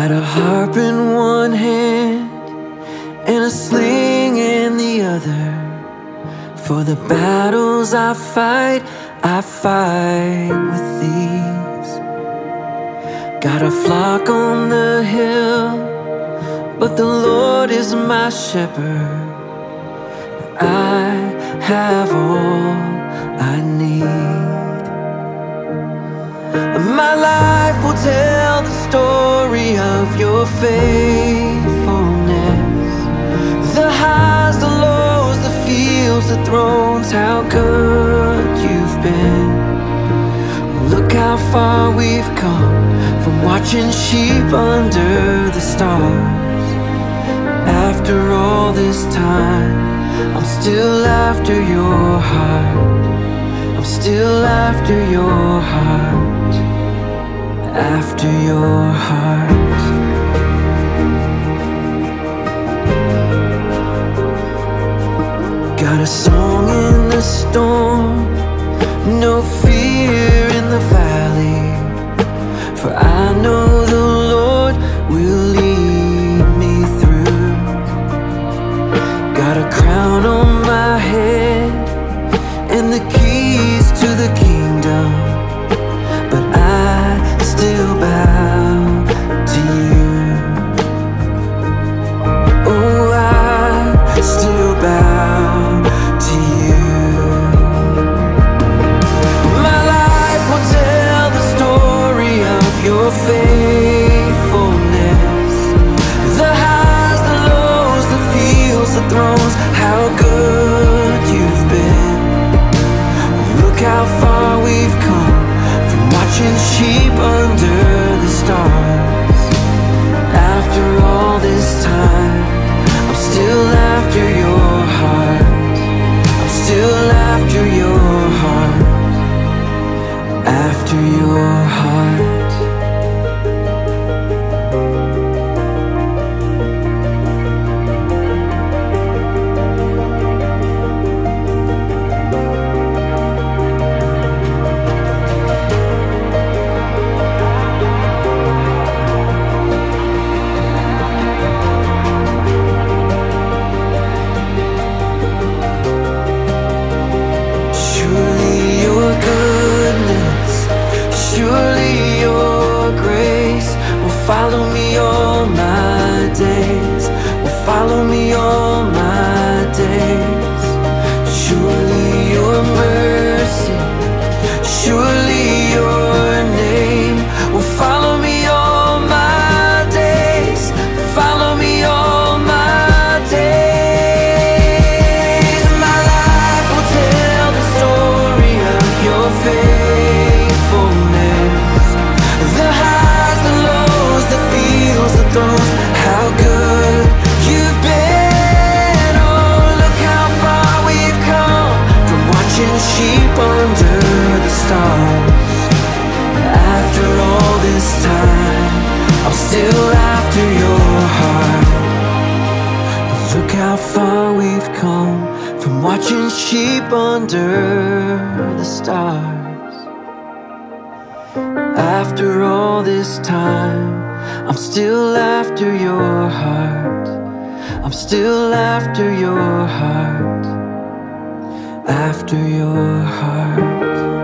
Got a harp in one hand and a sling in the other. For the battles I fight with these. Got a flock on the hill, but the Lord is my shepherd. I have all I need. My life will tell the story of your faithfulness. The highs, the lows, the fields, the thrones, how good you've been. Look how far we've come from watching sheep under the stars. After all this time, I'm still after your heart. I'm still after your heart. After your heart. Got a song in the storm, no fear in the valley. For I know the Lord will lead me through. Got a crown on my head and the keys to the kingdom, but I still bow to you. Oh, I still bow to you. My life will tell the story of your faithfulness. The highs, the lows, the fields, the thrones, how good you've been. Look how far we've come from watching sheep under the stars. After all this time, I'm still after your heart. I'm still after your heart. After your heart. Surely your grace will follow me all my days, will follow me all my days. Surely your mercy, surely your name will follow me all my days, follow me all my days. My life will tell the story of your faith. How good you've been. Oh, look how far we've come from watching sheep under the stars. After all this time, I'm still after your heart. Look how far we've come from watching sheep under the stars. After all this time, I'm still after your heart. I'm still after your heart. After your heart.